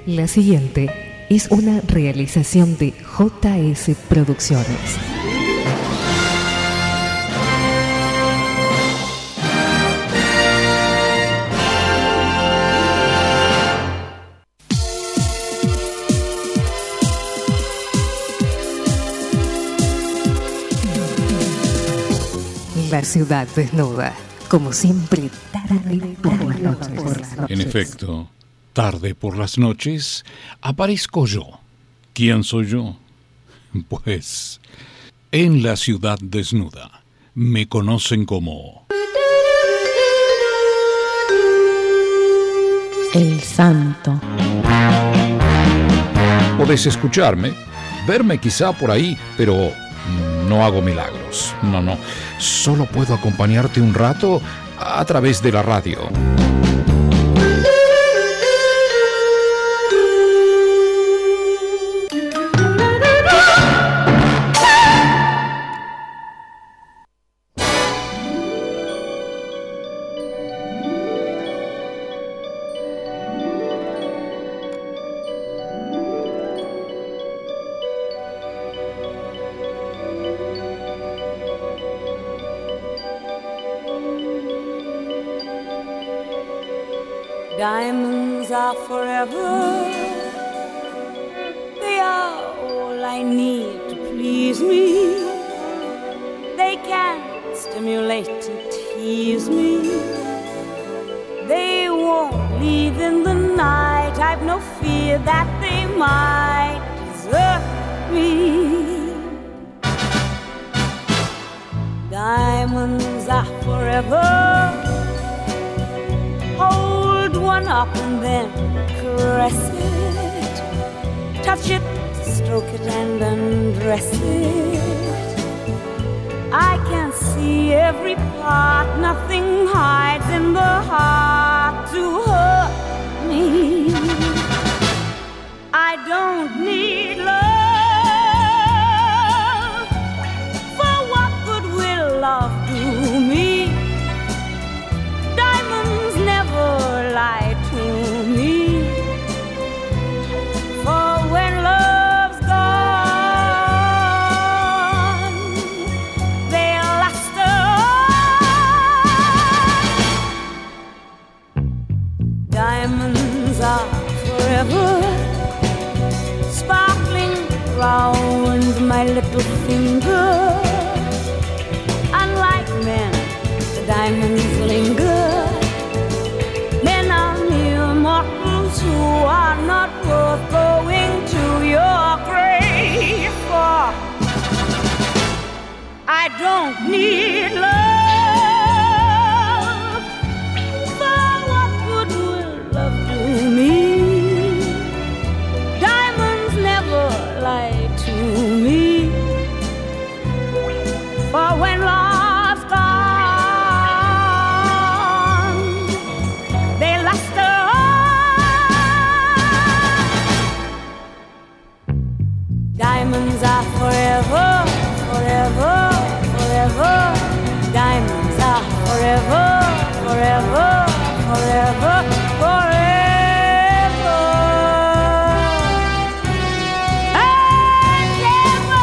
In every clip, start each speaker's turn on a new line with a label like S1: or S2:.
S1: La siguiente es una realización de JS Producciones. La ciudad desnuda, como siempre, tarde por las noches.
S2: En efecto, tarde por las noches aparezco yo. ¿Quién soy yo? Pues, en la ciudad desnuda me conocen como
S3: El Santo.
S2: Podés escucharme, verme quizá por ahí, pero no hago milagros. No. Solo puedo acompañarte un rato a través de la radio.
S4: Diamonds are forever. They are all I need to please me. They can stimulate and tease me. They won't leave in the night. I've no fear that they might desert me. Diamonds are forever. Hold one up and then caress it. Touch it, stroke it and undress it. I can see every part. Nothing hides in the heart to hurt me. I don't need love. For what good will love do me? Never lie to me. For when love's gone, they'll last on. Diamonds are forever, sparkling round my little finger. Unlike men, the diamonds linger. Who are not worth going to your grave for. I don't need love. For what good will love do me? Diamonds never lie to me. For when love's gone, they last on. Diamonds are forever, forever, forever. Diamonds are forever, forever, forever, forever. And ever.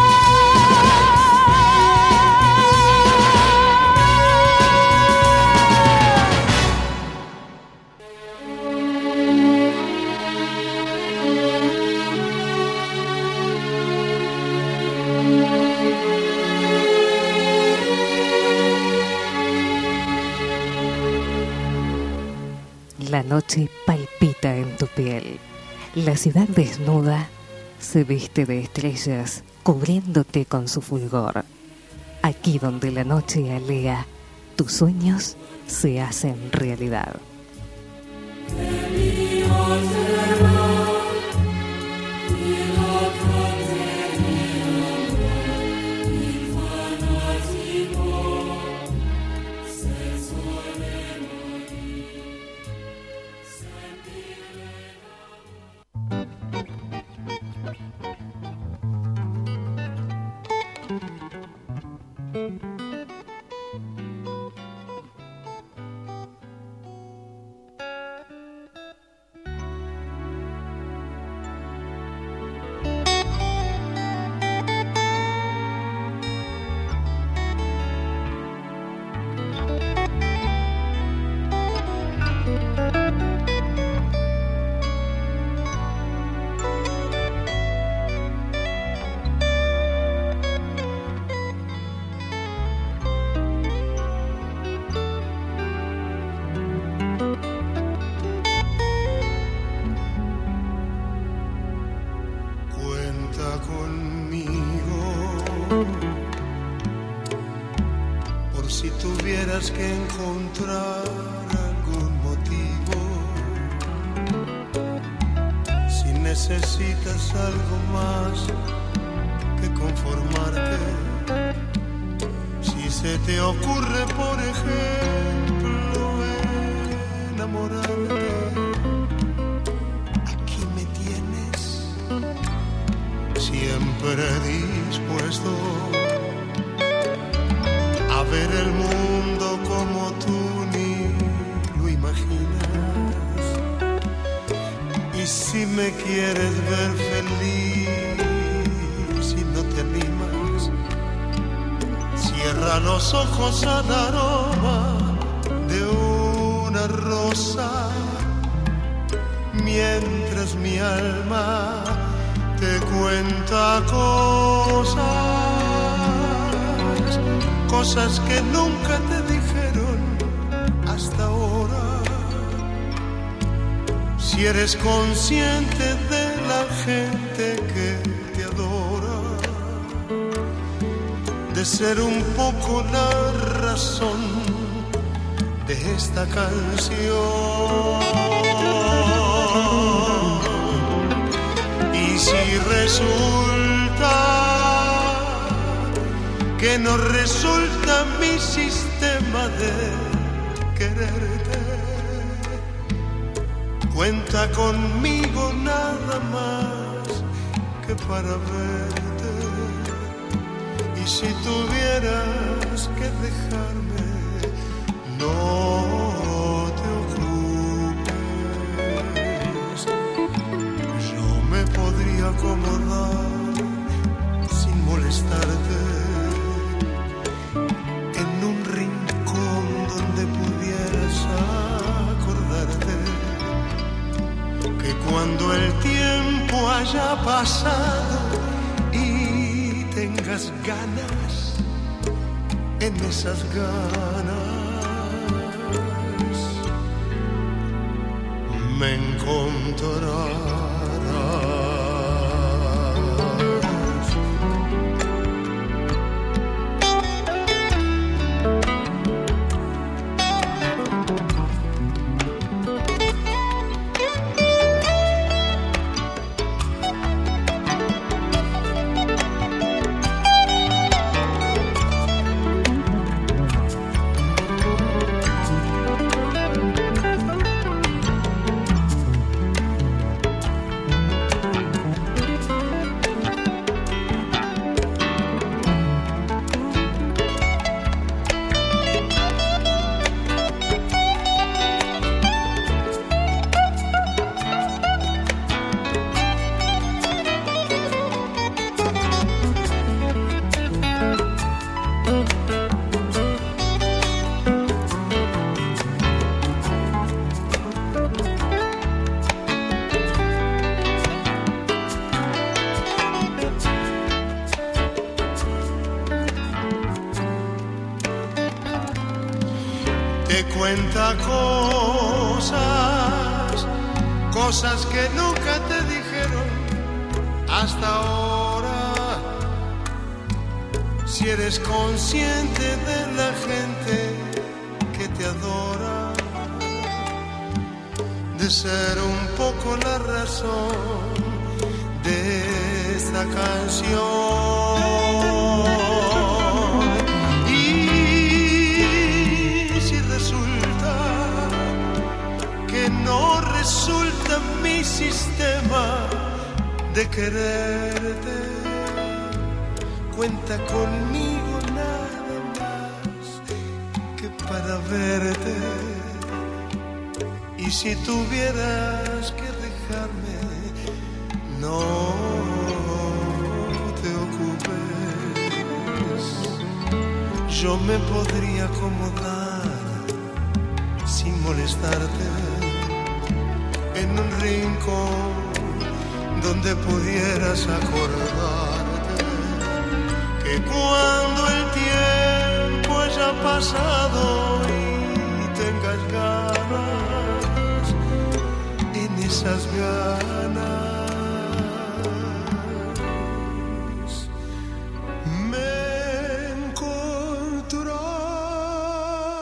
S1: La noche palpita en tu piel. La ciudad desnuda se viste de estrellas, cubriéndote con su fulgor. Aquí donde la noche alea, tus sueños se hacen realidad.
S3: tuvieras que encontrar algún motivo, si necesitas algo más que conformarte, si se te ocurre, por ejemplo, enamorarte, aquí me tienes, siempre dispuesto a ver el mundo como tú ni lo imaginas. Y si me quieres ver feliz, si no te animas, cierra los ojos al aroma de una rosa, mientras mi alma te cuenta cosas que nunca te dijeron hasta ahora. Si eres consciente de la gente que te adora, de ser un poco la razón de esta canción. Y si resulta que no resulta mi sistema de quererte, cuenta conmigo nada más que para verte. Y si tuvieras que dejarme, no te ocupes, yo me podría acomodar sin molestarte en un rincón donde pudieras acordarte que cuando el tiempo haya pasado y tengas ganas, en esas ganas me encontrarás. Cuenta cosas que nunca te dijeron hasta ahora. Si eres consciente de la gente que te adora, de ser un poco la razón de esta canción. No resulta mi sistema de quererte, cuenta conmigo nada más que para verte. Y si tuvieras que dejarme, no te ocupes, yo me podría acomodar sin molestarte en un rincón donde pudieras acordarte que cuando el tiempo haya pasado y tengas ganas, en esas ganas me encontrarás.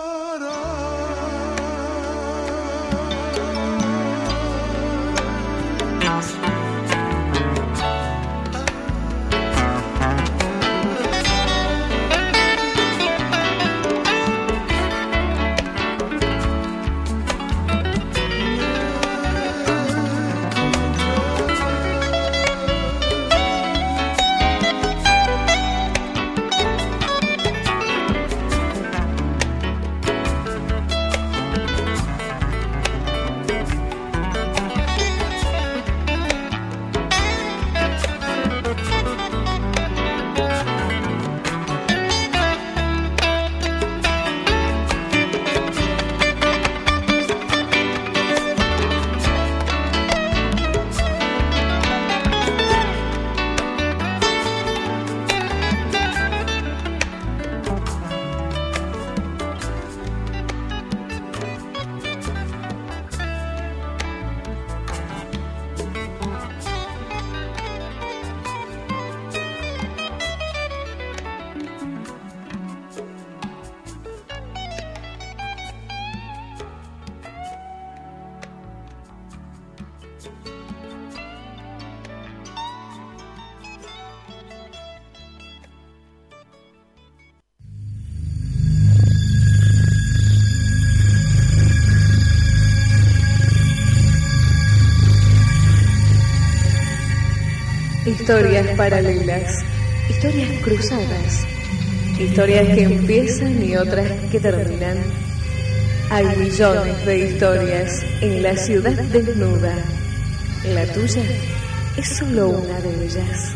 S5: historias paralelas, historias cruzadas, historias que empiezan y otras que terminan. Hay millones de historias en la ciudad desnuda. La tuya es solo una de ellas.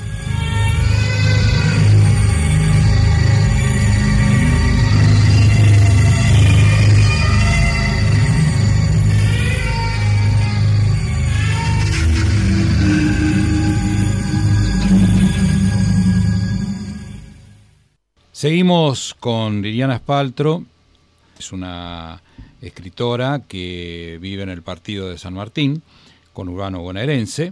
S2: Seguimos con Liliana Spaltro, es una escritora que vive en el partido de San Martín, conurbano bonaerense.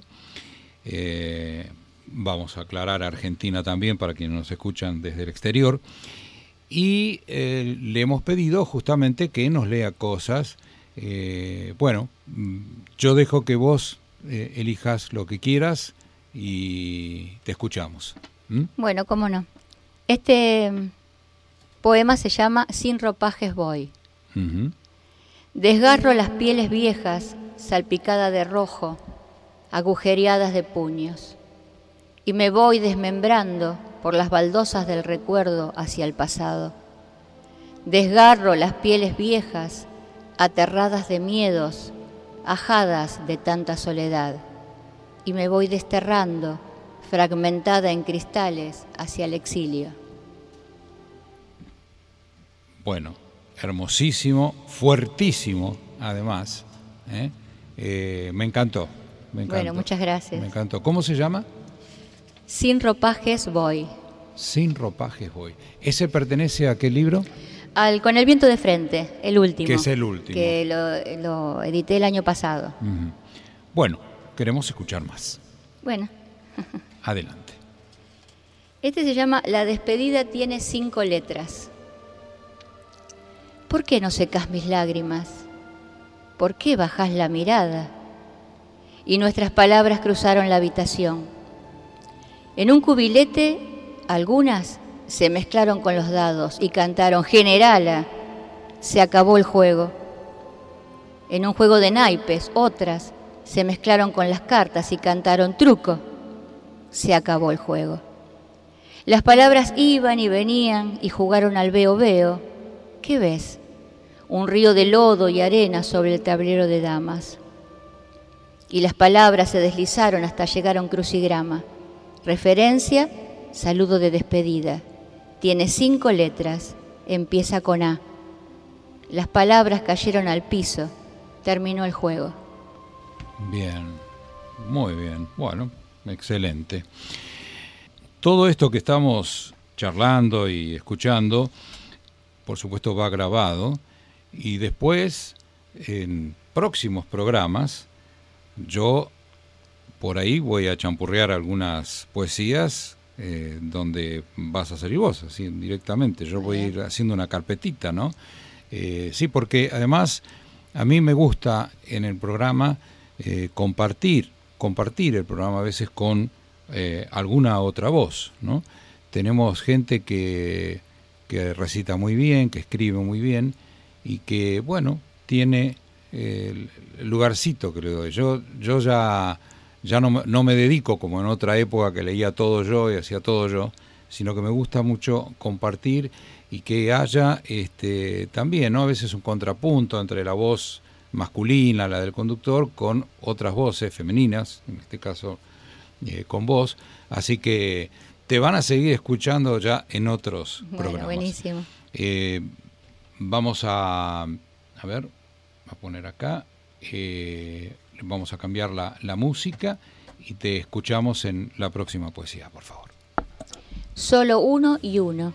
S2: Vamos a aclarar Argentina también para quienes nos escuchan desde el exterior. Y le hemos pedido justamente que nos lea cosas. Bueno, yo dejo que vos elijas lo que quieras y te escuchamos.
S6: Bueno, cómo no. Este poema se llama Sin ropajes voy.
S2: Uh-huh.
S6: Desgarro las pieles viejas, salpicada de rojo, agujereadas de puños, y me voy desmembrando por las baldosas del recuerdo hacia el pasado. Desgarro las pieles viejas, aterradas de miedos, ajadas de tanta soledad, y me voy desterrando, fragmentada en cristales, hacia el exilio.
S2: Bueno, hermosísimo, fuertísimo, además. Me encantó.
S6: Bueno, muchas gracias.
S2: Me encantó. ¿Cómo se llama?
S6: Sin ropajes voy.
S2: Sin ropajes voy. ¿Ese pertenece a qué libro?
S6: Con el viento de frente, el último.
S2: Que es el último.
S6: Que lo edité el año pasado.
S2: Uh-huh. Bueno, queremos escuchar más.
S6: Bueno.
S2: Adelante.
S6: Este se llama La despedida tiene 5 letras. ¿Por qué no secas mis lágrimas? ¿Por qué bajás la mirada? Y nuestras palabras cruzaron la habitación. En un cubilete, algunas se mezclaron con los dados y cantaron Generala, se acabó el juego. En un juego de naipes, otras se mezclaron con las cartas y cantaron Truco, se acabó el juego. Las palabras iban y venían y jugaron al veo veo. ¿Qué ves? Un río de lodo y arena sobre el tablero de damas. Y las palabras se deslizaron hasta llegar a un crucigrama. Referencia, saludo de despedida. Tiene 5 letras, empieza con A. Las palabras cayeron al piso, terminó el juego.
S2: Bien, muy bien, bueno, excelente. Todo esto que estamos charlando y escuchando, por supuesto va grabado, y después, en próximos programas, yo por ahí voy a champurrear algunas poesías donde vas a salir vos, así directamente. Yo voy a ir haciendo una carpetita, ¿no? Sí, porque además a mí me gusta en el programa compartir el programa a veces con alguna otra voz, ¿no? Tenemos gente que recita muy bien, que escribe muy bien y que, bueno, tiene el lugarcito que le doy. Yo ya no me dedico como en otra época que leía todo yo y hacía todo yo, sino que me gusta mucho compartir y que haya también, ¿no? A veces un contrapunto entre la voz masculina, la del conductor, con otras voces femeninas, en este caso con vos. Así que te van a seguir escuchando ya en otros programas.
S6: Buenísimo.
S2: Vamos a ver, a poner acá, vamos a cambiar la música y te escuchamos en la próxima poesía, por favor.
S6: Solo uno y uno.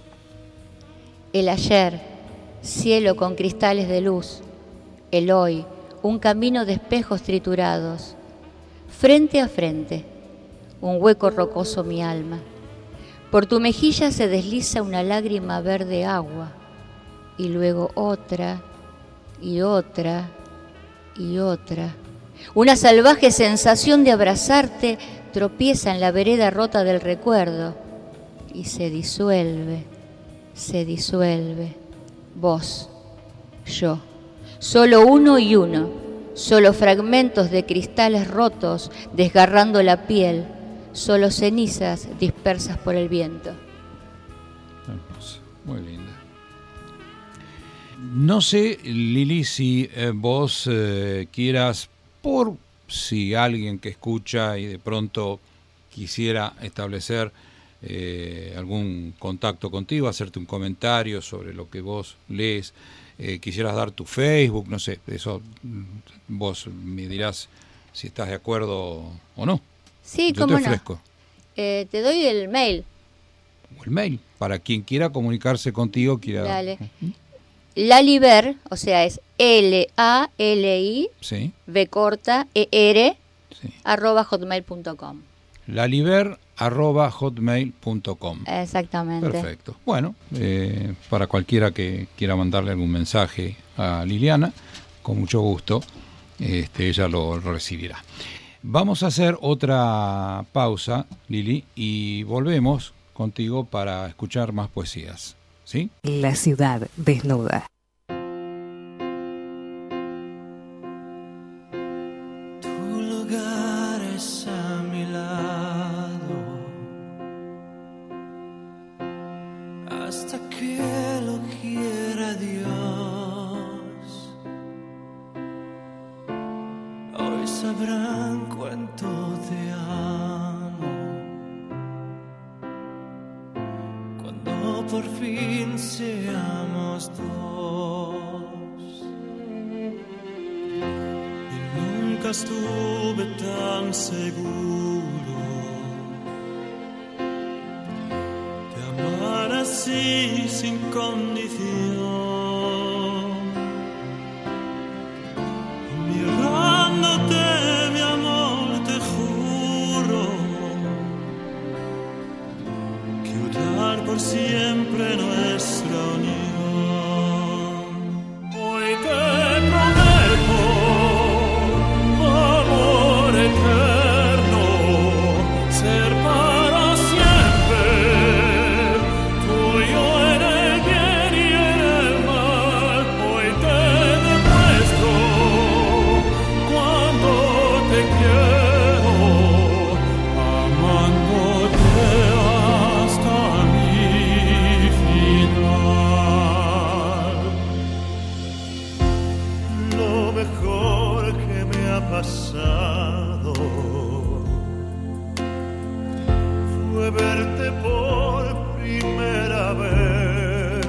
S6: El ayer, cielo con cristales de luz. El hoy, un camino de espejos triturados. Frente a frente, un hueco rocoso mi alma. Por tu mejilla se desliza una lágrima verde agua. Y luego otra, y otra, y otra. Una salvaje sensación de abrazarte tropieza en la vereda rota del recuerdo y se disuelve, vos, yo, solo uno y uno, solo fragmentos de cristales rotos desgarrando la piel, solo cenizas dispersas por el viento.
S2: Hermoso, muy linda. No sé, Lili, si vos quieras, por si alguien que escucha y de pronto quisiera establecer algún contacto contigo, hacerte un comentario sobre lo que vos lees, quisieras dar tu Facebook, no sé, eso vos me dirás si estás de acuerdo o no.
S6: Sí,
S2: yo
S6: cómo
S2: te ofrezco.
S6: No. Te doy el mail.
S2: El mail, para quien quiera comunicarse contigo, quiera...
S6: Dale. Laliber, o sea, es L-A-L-I,
S2: sí.
S6: B corta, E-R,
S2: sí.
S6: @hotmail.com.
S2: Laliber@hotmail.com.
S6: Exactamente.
S2: Perfecto. Bueno, para cualquiera que quiera mandarle algún mensaje a Liliana, con mucho gusto, ella lo recibirá. Vamos a hacer otra pausa, Lili, y volvemos contigo para escuchar más poesías. ¿Sí?
S1: La ciudad desnuda.
S3: Tu lugar es a mi lado, hasta que lo quiera Dios. Hoy sabrán cuánto te amo, cuando por fin seamos dos. Y nunca estuve tan seguro de amar así sin condición. Mirándote, mi amor, te juro que orar por siempre nuestra unión. Hoy te prometo amor eterno, ser para siempre tuyo en el bien y en el mal. Hoy te demuestro cuánto te quiero, amándote hasta mi final. Lo mejor que me ha pasado fue verte por primera vez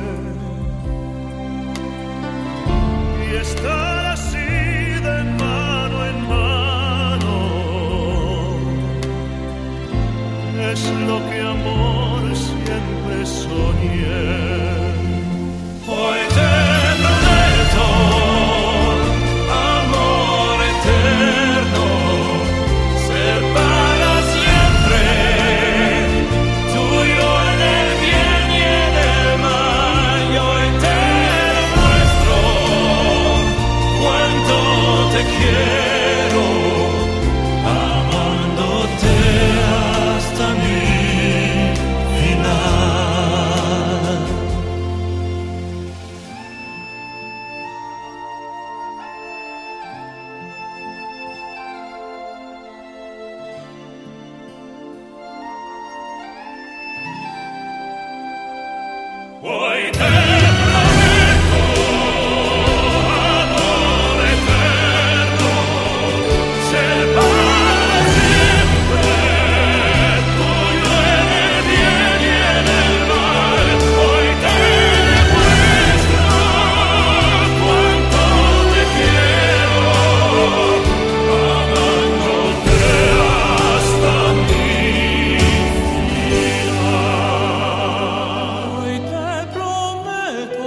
S3: y estar así de mano en mano. Es lo que amor siempre soñé. Hoy te prometo amor eterno, ser para siempre tuyo en el bien y en el mal. Y hoy te demuestro cuánto te quiero, amándote hasta mi final. Hoy te prometo amor eterno, ser para siempre tuyo en el bien y en el mal. Hoy te demuestro cuánto te quiero, amándote hasta mi final. Hoy te prometo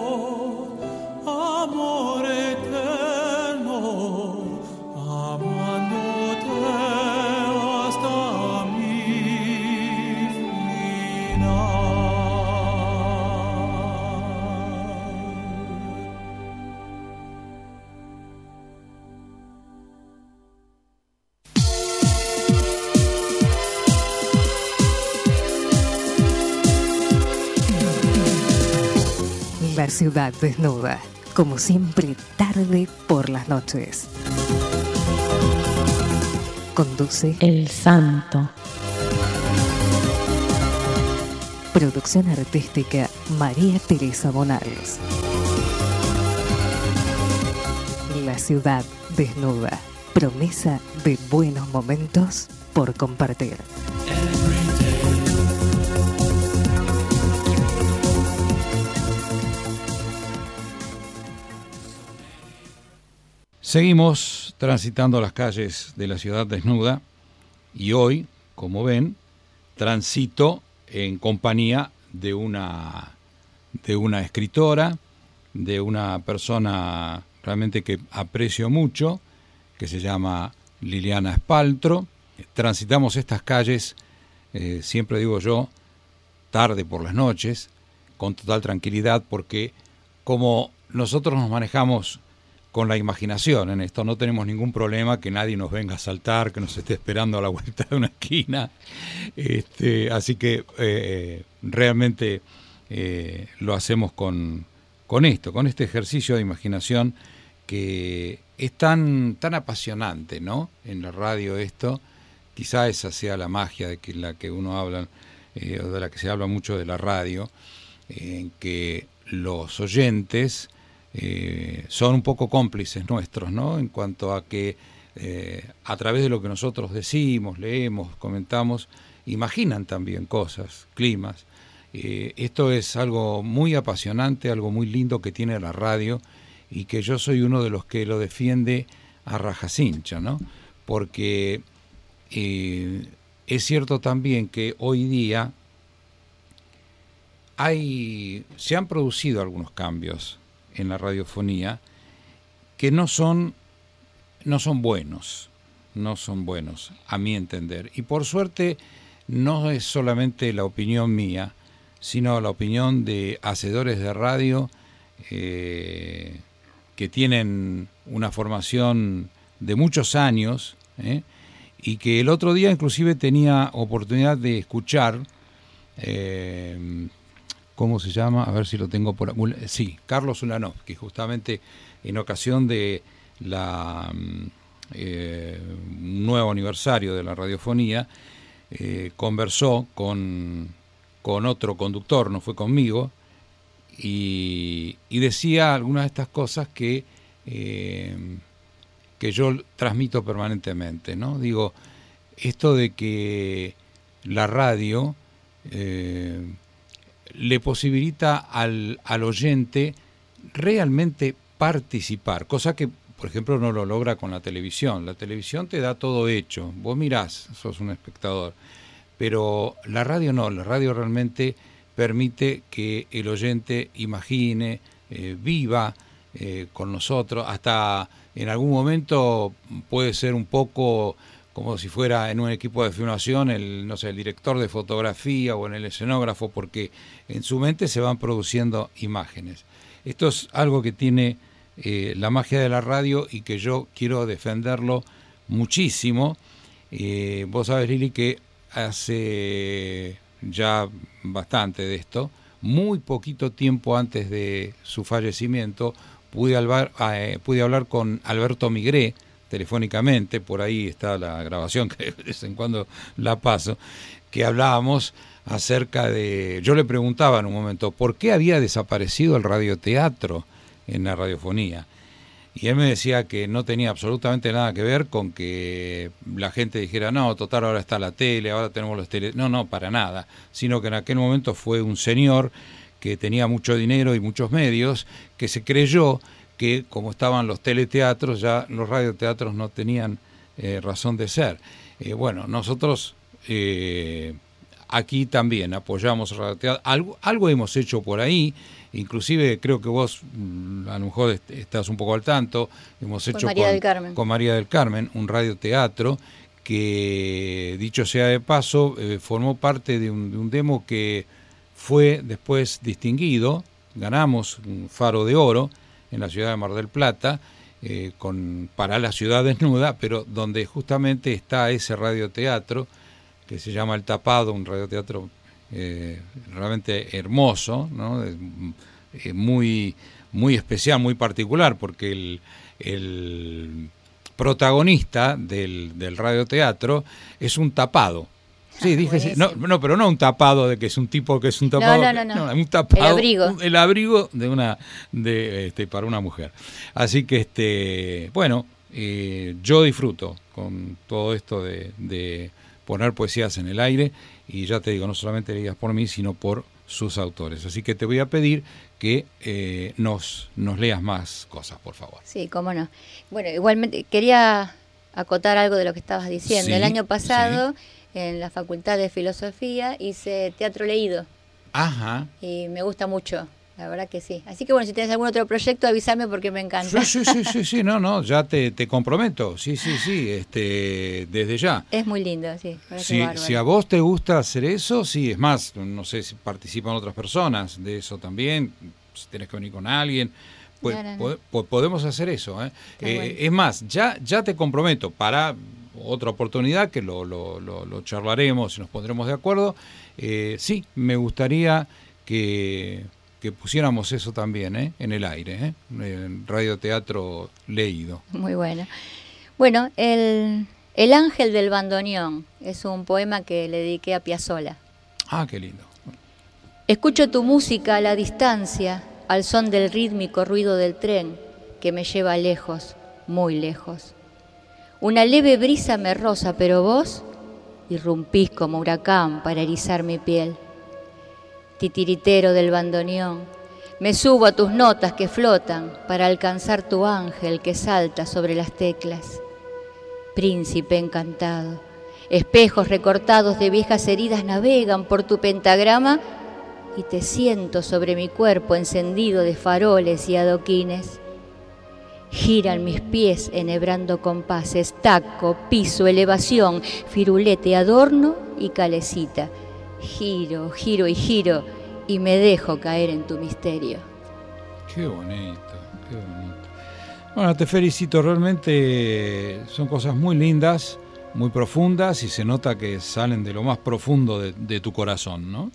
S3: amor eterno, amándote hasta mi final.
S1: La ciudad desnuda, como siempre tarde por las noches. Conduce
S7: El Santo.
S1: Producción artística María Teresa Bonales. La ciudad desnuda. Promesa de buenos momentos por compartir.
S2: Seguimos transitando las calles de la ciudad desnuda y hoy, como ven, transito en compañía de una escritora, de una persona realmente que aprecio mucho, que se llama Liliana Spaltro. Transitamos estas calles, siempre digo yo, tarde por las noches, con total tranquilidad, porque como nosotros nos manejamos con la imaginación en esto, no tenemos ningún problema que nadie nos venga a asaltar, que nos esté esperando a la vuelta de una esquina. Así que realmente lo hacemos con este ejercicio de imaginación que es tan apasionante, ¿no? En la radio esto, quizá esa sea la magia de la que uno habla, o de la que se habla mucho de la radio, en que los oyentes son un poco cómplices nuestros, ¿no? En cuanto a que a través de lo que nosotros decimos, leemos, comentamos, imaginan también cosas, climas. Esto es algo muy apasionante, algo muy lindo que tiene la radio y que yo soy uno de los que lo defiende a rajacincha, ¿no? Porque es cierto también que hoy día se han producido algunos cambios en la radiofonía que no son buenos, a mi entender. Y por suerte no es solamente la opinión mía, sino la opinión de hacedores de radio que tienen una formación de muchos años, y que el otro día inclusive tenía oportunidad de escuchar, ¿cómo se llama? A ver si lo tengo por aquí. Sí, Carlos Ulanov, que justamente en ocasión de un nuevo aniversario de la radiofonía, conversó con otro conductor, no fue conmigo, y decía algunas de estas cosas que yo transmito permanentemente, ¿no? Digo, esto de que la radio le posibilita al oyente realmente participar, cosa que, por ejemplo, no lo logra con la televisión. La televisión te da todo hecho, vos mirás, sos un espectador, pero la radio no, la radio realmente permite que el oyente imagine, viva con nosotros, hasta en algún momento puede ser un poco como si fuera en un equipo de filmación el director de fotografía o en el escenógrafo, porque en su mente se van produciendo imágenes. Esto es algo que tiene la magia de la radio y que yo quiero defenderlo muchísimo. Vos sabés, Lili, que hace ya bastante de esto, muy poquito tiempo antes de su fallecimiento, pude hablar con Alberto Migré telefónicamente, por ahí está la grabación que de vez en cuando la paso, que hablábamos acerca de... Yo le preguntaba en un momento, ¿por qué había desaparecido el radioteatro en la radiofonía? Y él me decía que no tenía absolutamente nada que ver con que la gente dijera, no, total, ahora está la tele, ahora tenemos los tele... No, para nada, sino que en aquel momento fue un señor que tenía mucho dinero y muchos medios, que se creyó que como estaban los teleteatros, ya los radioteatros no tenían razón de ser. Bueno, nosotros aquí también apoyamos el radioteatro, algo hemos hecho por ahí, inclusive creo que vos a lo mejor estás un poco al tanto, hemos hecho con María del Carmen un radioteatro que, dicho sea de paso, formó parte de un demo que fue después distinguido, ganamos un Faro de Oro en la ciudad de Mar del Plata, para la ciudad desnuda, pero donde justamente está ese radioteatro que se llama El Tapado, un radioteatro realmente hermoso, ¿no? Muy especial, muy particular, porque el protagonista del radioteatro es un tapado, Sí, dije sí. No, pero no un tapado de que es un tipo que es un tapado.
S6: No.
S2: Un tapado.
S6: El abrigo.
S2: El abrigo para una mujer. Así que bueno, yo disfruto con todo esto de poner poesías en el aire, y ya te digo, no solamente leídas por mí, sino por sus autores. Así que te voy a pedir que nos leas más cosas, por favor.
S6: Sí, cómo no. Bueno, igualmente quería acotar algo de lo que estabas diciendo.
S2: Sí,
S6: el año pasado, en la Facultad de Filosofía, hice teatro leído.
S2: Ajá.
S6: Y me gusta mucho, la verdad que sí. Así que bueno, si tienes algún otro proyecto, avísame porque me encanta.
S2: Sí, no, ya te comprometo. Sí, desde ya.
S6: Es muy lindo, sí.
S2: Si a vos te gusta hacer eso, sí, es más, no sé si participan otras personas de eso también, si tenés que venir con alguien, pues podemos hacer eso. Bueno. Es más, ya te comprometo para otra oportunidad que lo charlaremos y nos pondremos de acuerdo. Sí, me gustaría que pusiéramos eso también en el aire, en radioteatro leído.
S6: Muy bueno. Bueno, el ángel del bandoneón es un poema que le dediqué a Piazzolla.
S2: Ah, qué lindo.
S6: Escucho tu música a la distancia, al son del rítmico ruido del tren que me lleva lejos, muy lejos. Una leve brisa me roza, pero vos irrumpís como huracán para erizar mi piel. Titiritero del bandoneón, me subo a tus notas que flotan para alcanzar tu ángel que salta sobre las teclas. Príncipe encantado, espejos recortados de viejas heridas navegan por tu pentagrama y te siento sobre mi cuerpo encendido de faroles y adoquines. Giran mis pies enhebrando compases, taco, piso, elevación, firulete, adorno y calecita. Giro y giro y me dejo caer en tu misterio.
S2: Qué bonito. Bueno, te felicito, realmente son cosas muy lindas, muy profundas, y se nota que salen de lo más profundo de tu corazón, ¿no?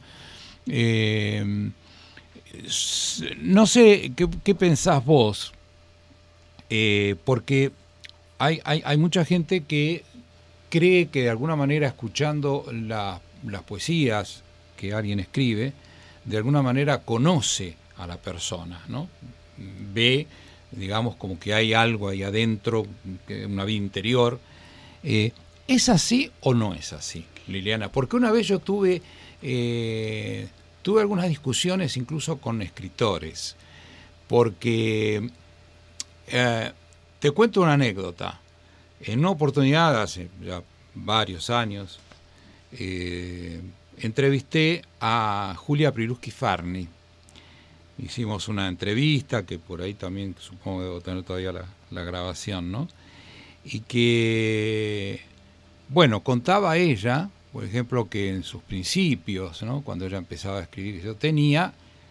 S2: No sé qué pensás vos, porque hay mucha gente que cree que de alguna manera, escuchando las poesías que alguien escribe, de alguna manera conoce a la persona, ¿no? Ve, digamos, como que hay algo ahí adentro, una vida interior. ¿Es así o no es así, Liliana? Porque una vez yo tuve algunas discusiones incluso con escritores, porque te cuento una anécdota. En una oportunidad, hace ya varios años, entrevisté a Julia Priluski-Farni. Hicimos una entrevista que por ahí también supongo debo tener todavía la grabación, ¿no? Y que, bueno, contaba ella, por ejemplo, que en sus principios, ¿no?, cuando ella empezaba a escribir, yo tenía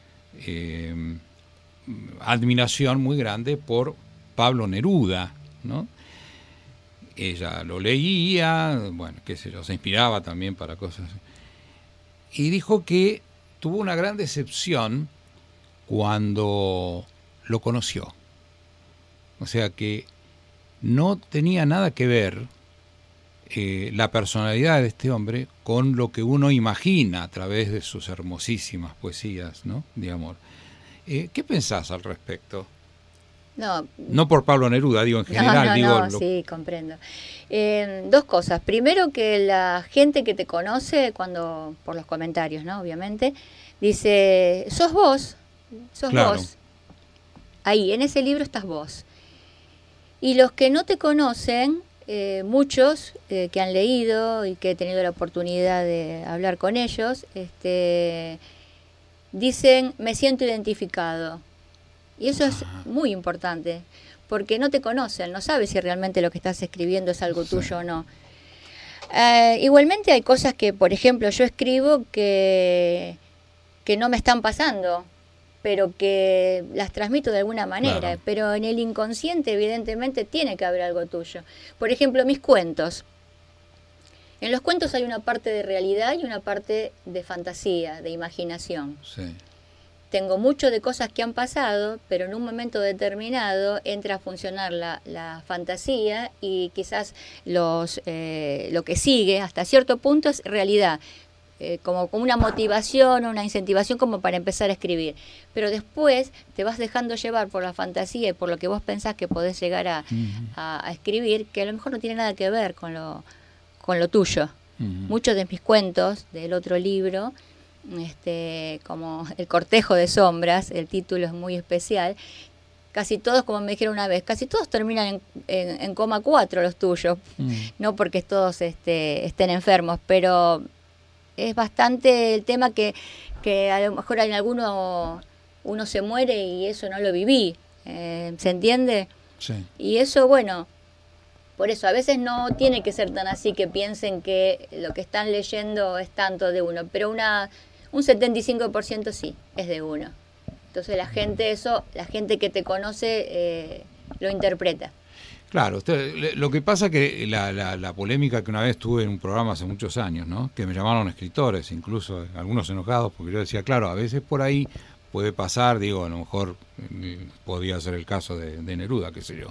S2: admiración muy grande por Pablo Neruda, ¿no? Ella lo leía, bueno, qué sé yo, se inspiraba también para cosas. Y dijo que tuvo una gran decepción cuando lo conoció. O sea que no tenía nada que ver la personalidad de este hombre con lo que uno imagina a través de sus hermosísimas poesías, ¿no?, de amor. ¿Qué pensás al respecto? No por Pablo Neruda, digo en general.
S6: Sí, comprendo. Dos cosas. Primero, que la gente que te conoce, por los comentarios, ¿no?, obviamente, dice, sos vos. Ahí, en ese libro estás vos. Y los que no te conocen, muchos que han leído y que he tenido la oportunidad de hablar con ellos, dicen, me siento identificado. Y eso es muy importante, porque no te conocen, no sabes si realmente lo que estás escribiendo es algo tuyo o no. Igualmente hay cosas que, por ejemplo, yo escribo que no me están pasando, pero que las transmito de alguna manera. Claro. Pero en el inconsciente, evidentemente, tiene que haber algo tuyo. Por ejemplo, mis cuentos. En los cuentos hay una parte de realidad y una parte de fantasía, de imaginación.
S2: Sí.
S6: tengo mucho de cosas que han pasado, pero en un momento determinado entra a funcionar la fantasía y quizás lo que sigue hasta cierto punto es realidad. Como una motivación, una incentivación como para empezar a escribir. Pero después te vas dejando llevar por la fantasía y por lo que vos pensás que podés llegar a escribir, que a lo mejor no tiene nada que ver con lo tuyo. Muchos de mis cuentos del otro libro, como El cortejo de sombras, el título es muy especial, casi todos, como me dijeron una vez, casi todos terminan en coma 4 los tuyos, no porque todos estén enfermos, pero es bastante el tema que a lo mejor en alguno uno se muere y eso no lo viví, ¿se entiende?
S2: Sí.
S6: Y eso, bueno, por eso a veces no tiene que ser tan así que piensen que lo que están leyendo es tanto de uno, pero un 75% sí, es de uno. Entonces la gente que te conoce lo interpreta.
S2: Claro, lo que pasa que la polémica que una vez tuve en un programa hace muchos años, ¿no? Que me llamaron escritores, incluso algunos enojados, porque yo decía, claro, a veces por ahí puede pasar, digo, a lo mejor podía ser el caso de Neruda, qué sé yo.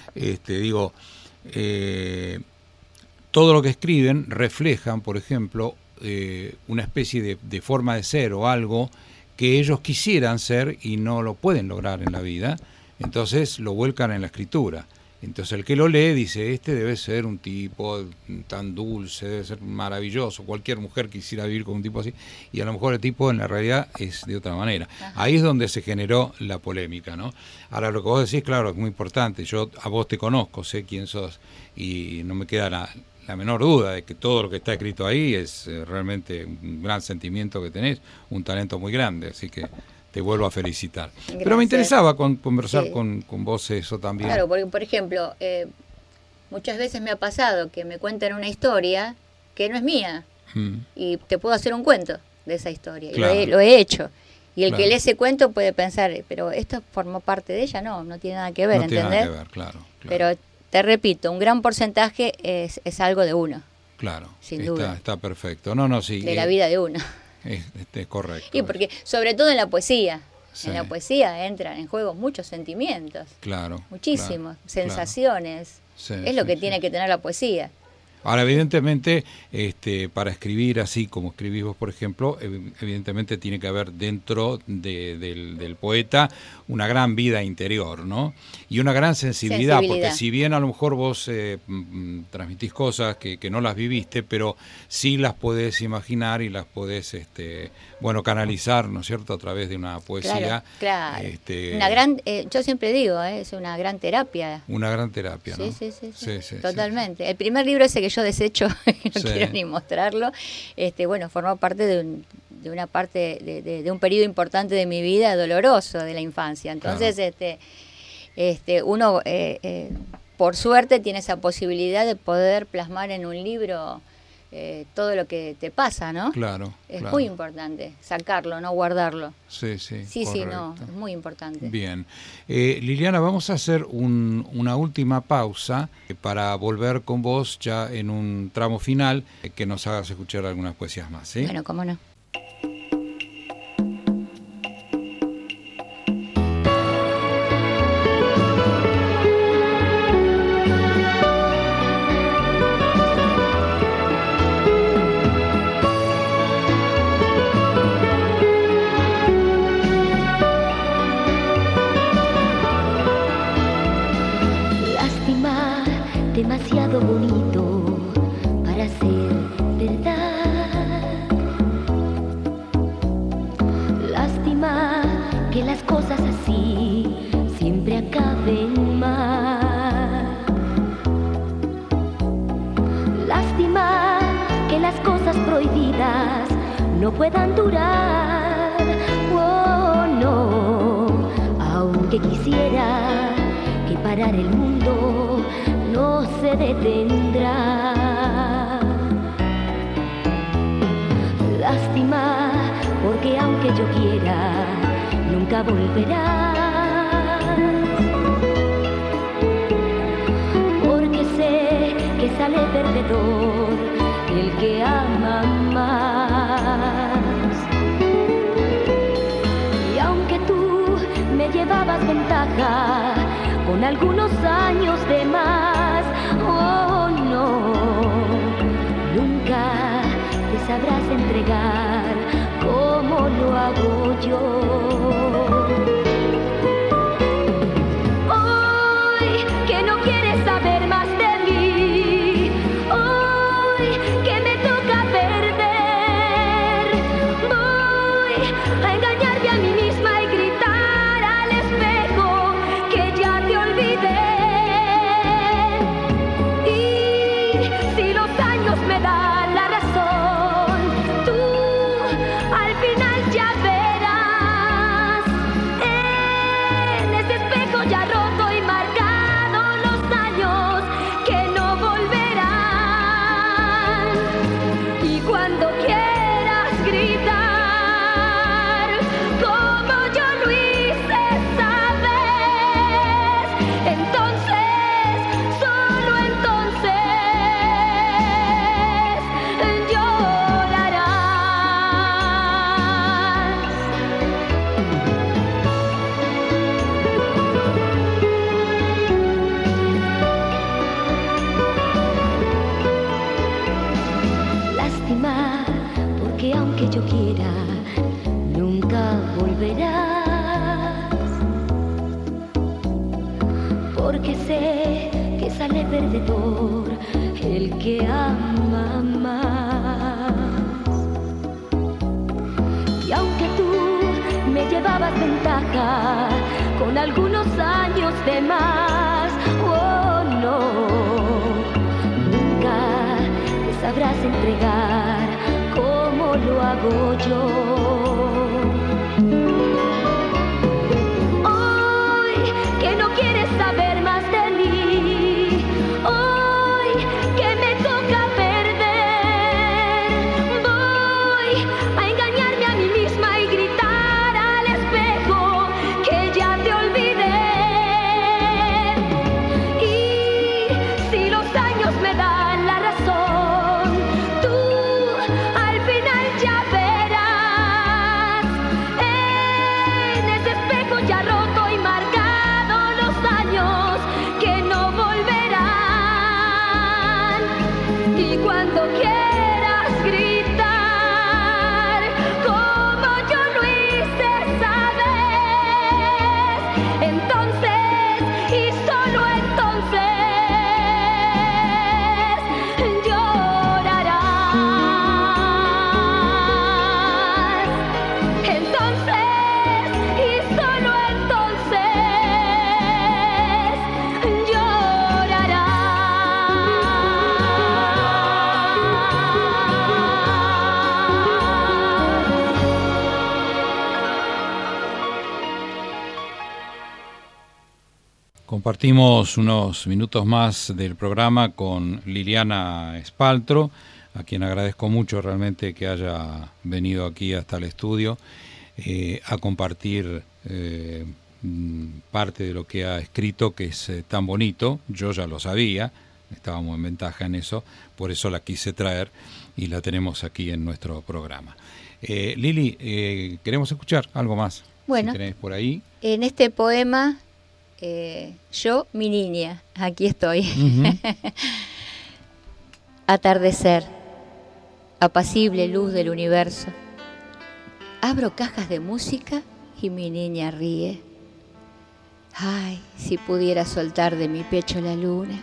S2: Todo lo que escriben reflejan, por ejemplo, una especie de forma de ser o algo que ellos quisieran ser y no lo pueden lograr en la vida, entonces lo vuelcan en la escritura. Entonces el que lo lee dice, este debe ser un tipo tan dulce, debe ser maravilloso, cualquier mujer quisiera vivir con un tipo así, y a lo mejor el tipo en la realidad es de otra manera. Ajá. Ahí es donde se generó la polémica, ¿no? Ahora lo que vos decís, claro, es muy importante, yo a vos te conozco, sé quién sos, y no me queda la menor duda de que todo lo que está escrito ahí es realmente un gran sentimiento que tenés, un talento muy grande, así que te vuelvo a felicitar. Gracias. Pero me interesaba conversar con vos eso también.
S6: Claro, porque por ejemplo, muchas veces me ha pasado que me cuentan una historia que no es mía y te puedo hacer un cuento de esa historia. Claro. Y lo he hecho. Y el que lee ese cuento puede pensar, pero esto formó parte de ella, no tiene nada que ver, ¿entendés?
S2: No tiene nada que ver, claro.
S6: Pero te repito, un gran porcentaje es algo de uno.
S2: Claro,
S6: sin duda.
S2: Está perfecto. Sí.
S6: De la vida de uno.
S2: Es correcto.
S6: Y porque, sobre todo en la poesía, sí. En la poesía entran en juego muchos sentimientos.
S2: Claro.
S6: Muchísimos, sensaciones. Claro. Sí, es lo que tiene que tener la poesía.
S2: Ahora, evidentemente, para escribir así como escribís vos, por ejemplo, evidentemente tiene que haber dentro del poeta una gran vida interior, ¿no? Y una gran sensibilidad, porque si bien a lo mejor vos transmitís cosas que no las viviste, pero sí las podés imaginar y las podés, canalizar, ¿no es cierto?, a través de una poesía.
S6: Claro. Una gran, yo siempre digo, es una gran terapia.
S2: Una gran terapia, ¿no?
S6: Sí, totalmente. Sí. El primer libro ese que yo desecho, no quiero ni mostrarlo, formó parte de una parte de un periodo importante de mi vida, doloroso, de la infancia. Entonces, claro. Uno, por suerte, tiene esa posibilidad de poder plasmar en un libro todo lo que te pasa, ¿no?
S2: Claro.
S6: Es muy importante sacarlo, no guardarlo.
S2: Sí,
S6: no, es muy importante.
S2: Bien. Liliana, vamos a hacer una última pausa para volver con vos ya en un tramo final que nos hagas escuchar algunas poesías más, ¿sí?
S6: Bueno, cómo no.
S7: Demasiado bonito para ser verdad. Lástima que las cosas así siempre acaben mal. Lástima que las cosas prohibidas no puedan durar. Oh, no, aunque quisiera que parar el mundo no se detendrá. Lástima, porque aunque yo quiera, nunca volverás. Porque sé que sale perdedor el que ama más. Y aunque ventaja con algunos años de más. Oh no, nunca te sabrás entregar como lo hago yo. Hoy que no quieres saber más de mí, hoy que me toca perder, voy a engañarme a mí misma y gritar al espejo que ya te olvidé. Y si los años me dan la razón, tú al final ya verás en ese espejo ya roto y marcado los años que no volverán. Y cuando quieras gritar como yo lo hice esa vez, entonces, solo entonces llorarás. Lástima, porque aunque yo quiera, nunca volverás. Porque sé que sale perdedor el que ama más. Y aunque tú me llevabas ventaja con algunos años de más, oh no, nunca te sabrás entregar como lo hago yo. Hoy que no quieres saber más de mí, hoy que me toca perder, voy a engañarme a mí misma y gritar al espejo que ya te olvidé. Y si los años me dan la razón, tú al final ya verás en ese espejo ya roto y marcado los años que no volverán. Y cuando quieras gritar como yo lo hice esa vez, entonces y solo entonces llorarás. Entonces y solo entonces
S2: Compartimos unos minutos más del programa con Liliana Espaltro, a quien agradezco mucho realmente que haya venido aquí hasta el estudio a compartir parte de lo que ha escrito, que es tan bonito. Yo ya lo sabía, estábamos en ventaja en eso, por eso la quise traer y la tenemos aquí en nuestro programa. Lili, queremos escuchar algo más.
S6: Bueno,
S2: si tenés por ahí.
S6: En este poema, yo, mi niña, aquí estoy.
S2: Uh-huh.
S6: Atardecer, apacible luz del universo. Abro cajas de música y mi niña ríe. Ay, si pudiera soltar de mi pecho la luna.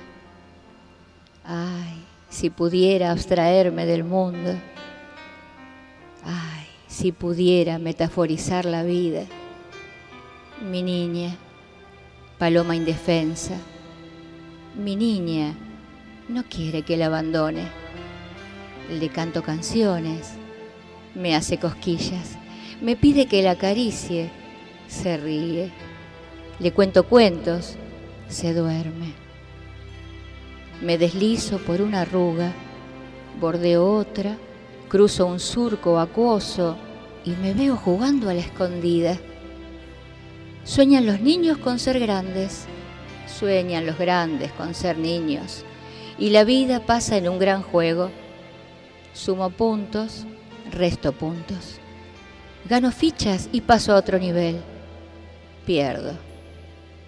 S6: Ay, si pudiera abstraerme del mundo. Ay, si pudiera metaforizar la vida. Mi niña, paloma indefensa. Mi niña no quiere que la abandone. Le canto canciones, me hace cosquillas, me pide que la acaricie, se ríe. Le cuento cuentos, se duerme. Me deslizo por una arruga, bordeo otra, cruzo un surco acuoso y me veo jugando a la escondida. Sueñan los niños con ser grandes, sueñan los grandes con ser niños, y la vida pasa en un gran juego. Sumo puntos, resto puntos. Gano fichas y paso a otro nivel. Pierdo,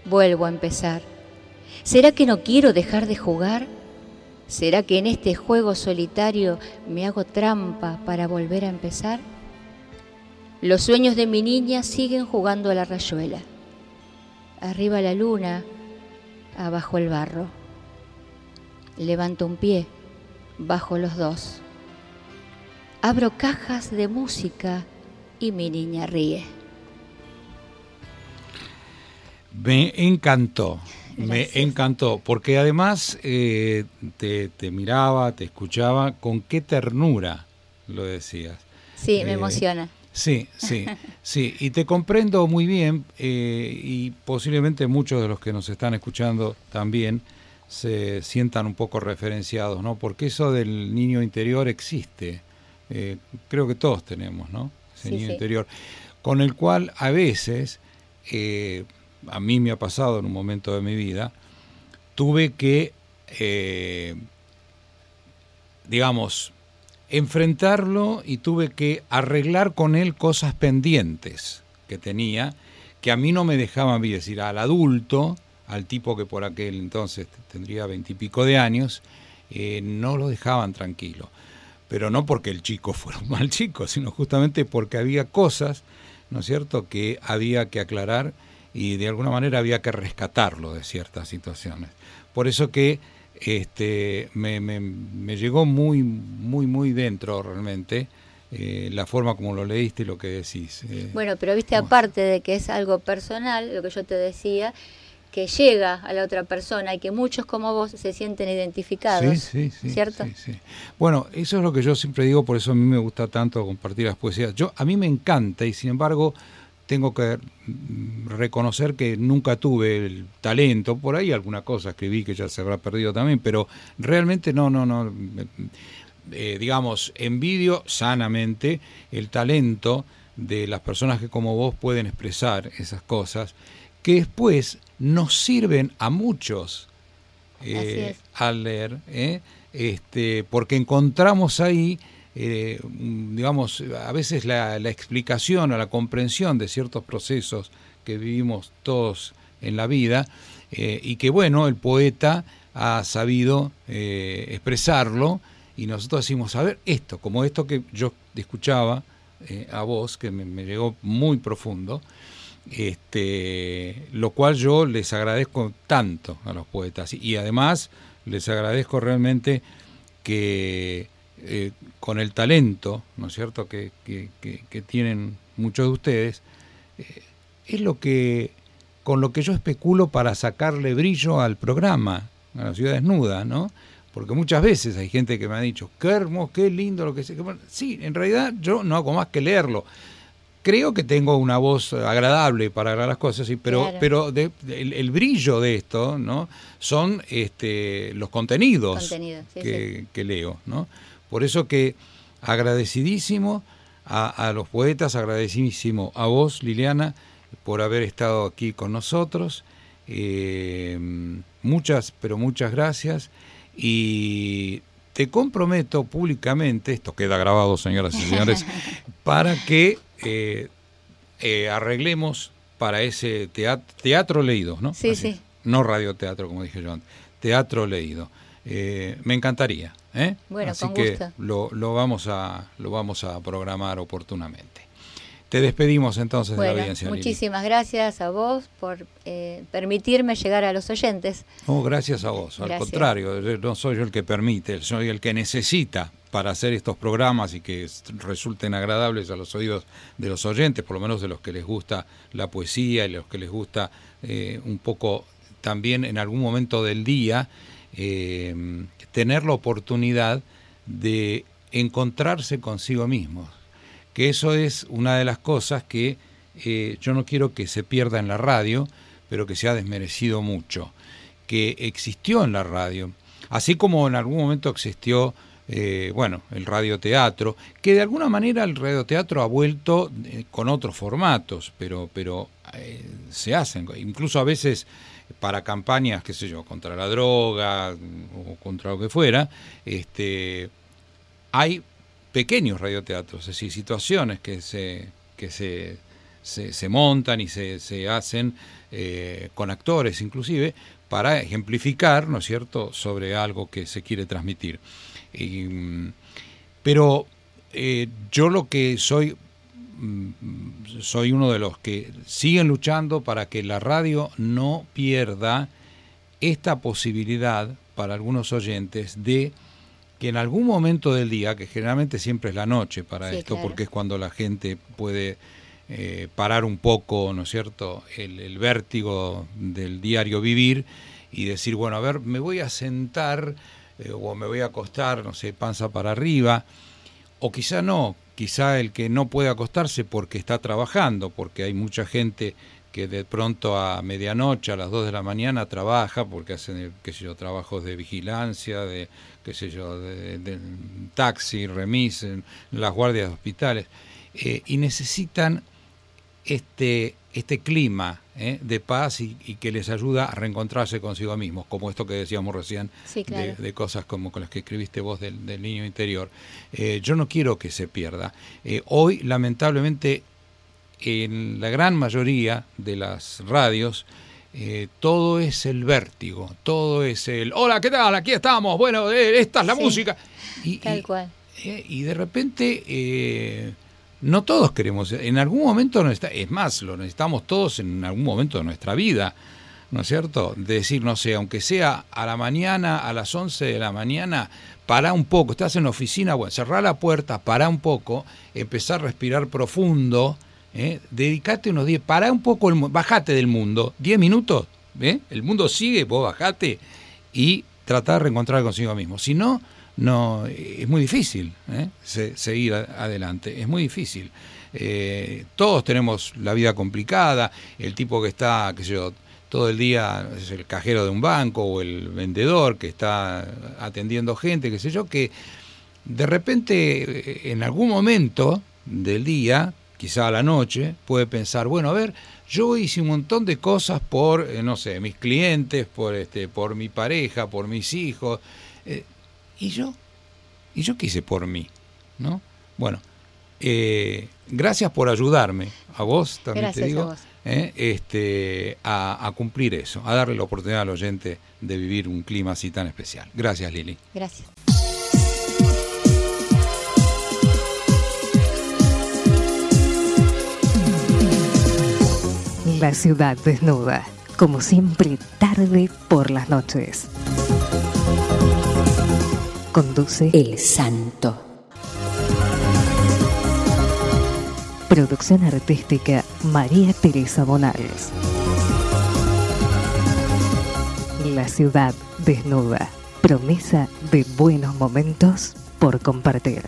S6: vuelvo a empezar. ¿Será que no quiero dejar de jugar? ¿Será que en este juego solitario me hago trampa para volver a empezar? Los sueños de mi niña siguen jugando a la rayuela. Arriba la luna, abajo el barro. Levanto un pie, bajo los dos. Abro cajas de música y mi niña ríe.
S2: Me encantó.
S6: Gracias.
S2: Me encantó, porque además te miraba, te escuchaba, con qué ternura lo decías.
S6: Sí, me emociona.
S2: Sí, y te comprendo muy bien, y posiblemente muchos de los que nos están escuchando también se sientan un poco referenciados, ¿no? Porque eso del niño interior existe, creo que todos tenemos, ¿no? Ese niño interior, con el cual a veces... a mí me ha pasado en un momento de mi vida, tuve que, digamos, enfrentarlo y tuve que arreglar con él cosas pendientes que tenía, que a mí no me dejaban vivir. Es decir, al adulto, al tipo que por aquel entonces tendría 20 y pico de años, no lo dejaban tranquilo. Pero no porque el chico fuera un mal chico, sino justamente porque había cosas, ¿no es cierto?, que había que aclarar y de alguna manera había que rescatarlo de ciertas situaciones. Por eso que me llegó muy dentro realmente la forma como lo leíste y lo que decís.
S6: Bueno, pero viste, aparte de que es algo personal, lo que yo te decía, que llega a la otra persona y que muchos como vos se sienten identificados, ¿cierto?
S2: Sí. Bueno, eso es lo que yo siempre digo, por eso a mí me gusta tanto compartir las poesías. A mí me encanta y sin embargo tengo que reconocer que nunca tuve el talento, por ahí alguna cosa escribí que ya se habrá perdido también, pero realmente no, digamos, envidio sanamente el talento de las personas que como vos pueden expresar esas cosas, que después nos sirven a muchos al leer, porque encontramos ahí, digamos, a veces la explicación o la comprensión de ciertos procesos que vivimos todos en la vida, y que bueno, el poeta ha sabido expresarlo, y nosotros decimos, a ver, esto que yo escuchaba a vos, que me llegó muy profundo, lo cual yo les agradezco tanto a los poetas, y además les agradezco realmente que con el talento, ¿no es cierto?, que tienen muchos de ustedes, es con lo que yo especulo para sacarle brillo al programa, a La Ciudad Desnuda, ¿no? Porque muchas veces hay gente que me ha dicho, qué hermoso, qué lindo lo que sé. Sí, en realidad yo no hago más que leerlo. Creo que tengo una voz agradable para hablar las cosas, sí, pero el brillo de esto, ¿no?, son los contenidos que leo, ¿no? Por eso que agradecidísimo a los poetas, agradecidísimo a vos, Liliana, por haber estado aquí con nosotros. Muchas gracias. Y te comprometo públicamente, esto queda grabado, señoras y señores, para que arreglemos para ese teatro leído, ¿no?
S6: Sí,
S2: así,
S6: sí.
S2: No radioteatro, como dije yo antes, teatro leído. Me encantaría,
S6: Bueno,
S2: así
S6: con
S2: que
S6: gusto.
S2: lo vamos a programar oportunamente. Te despedimos entonces de la audiencia.
S6: Muchísimas gracias a vos por permitirme llegar a los oyentes.
S2: No, gracias a vos. Al contrario, no soy yo el que permite, soy el que necesita para hacer estos programas y que resulten agradables a los oídos de los oyentes, por lo menos de los que les gusta la poesía y los que les gusta un poco también en algún momento del día tener la oportunidad de encontrarse consigo mismos. Que eso es una de las cosas que yo no quiero que se pierda en la radio, pero que se ha desmerecido mucho, que existió en la radio, así como en algún momento existió el radioteatro, que de alguna manera el radioteatro ha vuelto con otros formatos, pero se hacen, incluso a veces para campañas, qué sé yo, contra la droga o contra lo que fuera, hay pequeños radioteatros, es decir, situaciones que se se montan y se hacen con actores inclusive, para ejemplificar, ¿no es cierto?, sobre algo que se quiere transmitir. Pero yo lo que soy uno de los que siguen luchando para que la radio no pierda esta posibilidad para algunos oyentes de que en algún momento del día, que generalmente siempre es la noche para esto, claro, porque es cuando la gente puede parar un poco, ¿no es cierto?, el vértigo del diario vivir y decir, bueno, a ver, me voy a sentar o me voy a acostar, no sé, panza para arriba, o quizá no, quizá el que no puede acostarse porque está trabajando, porque hay mucha gente que de pronto a medianoche, a las 2 de la mañana trabaja, porque hacen, qué sé yo, trabajos de vigilancia, de, qué sé yo, de taxi, remis, en las guardias de hospitales, y necesitan este clima de paz y que les ayuda a reencontrarse consigo mismos, como esto que decíamos recién, sí, claro, de cosas como con las que escribiste vos del niño interior. Yo no quiero que se pierda. Hoy, lamentablemente, en la gran mayoría de las radios, todo es el vértigo, todo es el hola, ¿qué tal? Aquí estamos, bueno, esta es la música.
S6: Tal cual.
S2: Y de repente no todos queremos, en algún momento, es más, lo necesitamos todos en algún momento de nuestra vida, ¿no es cierto? De decir, no sé, aunque sea a la mañana, a las 11 de la mañana, pará un poco, estás en la oficina, bueno, cerrá la puerta, pará un poco, empezar a respirar profundo, dedicate unos 10, pará un poco, bajate del mundo, 10 minutos, el mundo sigue, vos bajate y tratá de reencontrar consigo mismo. Si no, es muy difícil seguir adelante, es muy difícil. Todos tenemos la vida complicada, el tipo que está, qué sé yo, todo el día es el cajero de un banco o el vendedor que está atendiendo gente, qué sé yo, que de repente en algún momento del día, quizá a la noche, puede pensar, bueno, a ver, yo hice un montón de cosas por, no sé, mis clientes, por mi pareja, por mis hijos, ¿y yo qué hice por mí? ¿No? Bueno, gracias por ayudarme, a vos también. Gracias, te digo, a cumplir eso, a darle la oportunidad al oyente de vivir un clima así tan especial. Gracias, Lili.
S6: Gracias.
S1: La ciudad desnuda, como siempre, tarde por las noches. Conduce
S8: El Santo.
S1: Producción artística María Teresa Bonales. La ciudad desnuda, promesa de buenos momentos por compartir.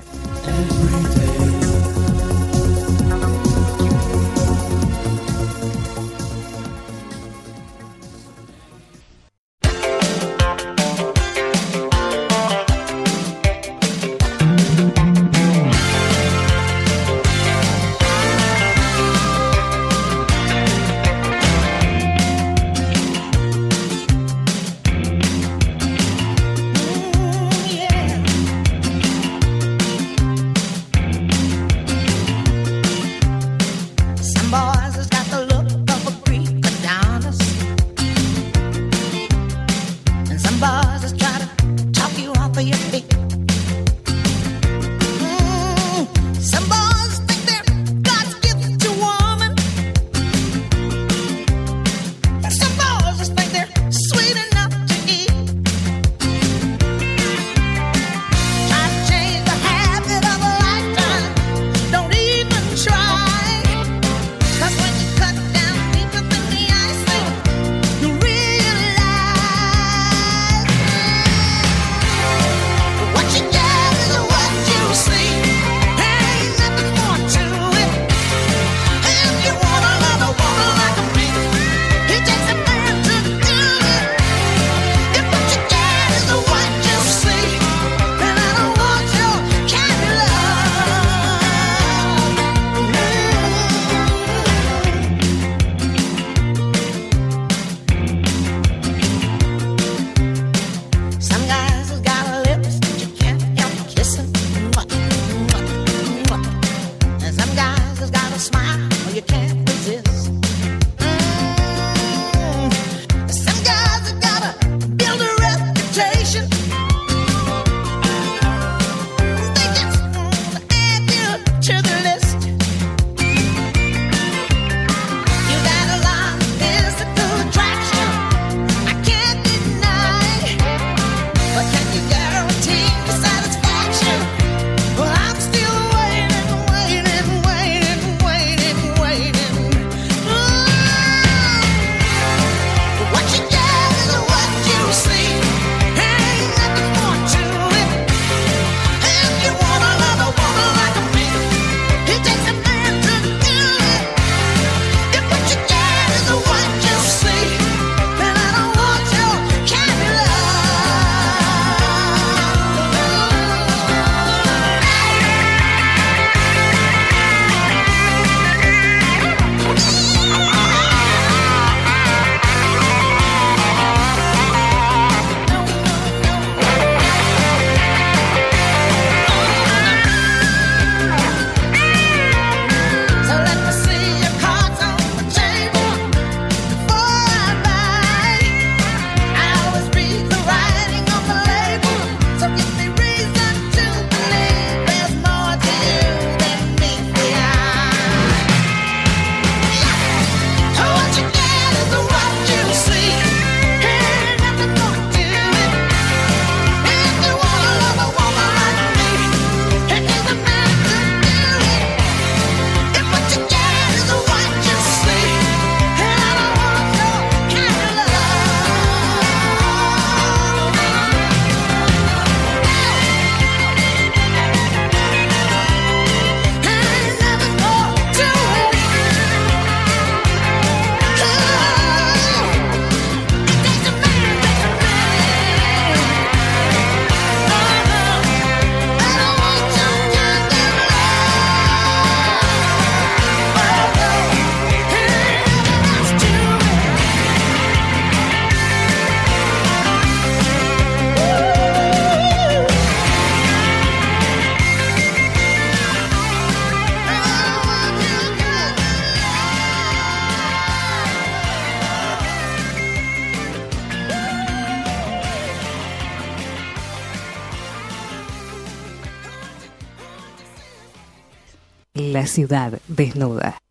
S1: La ciudad desnuda.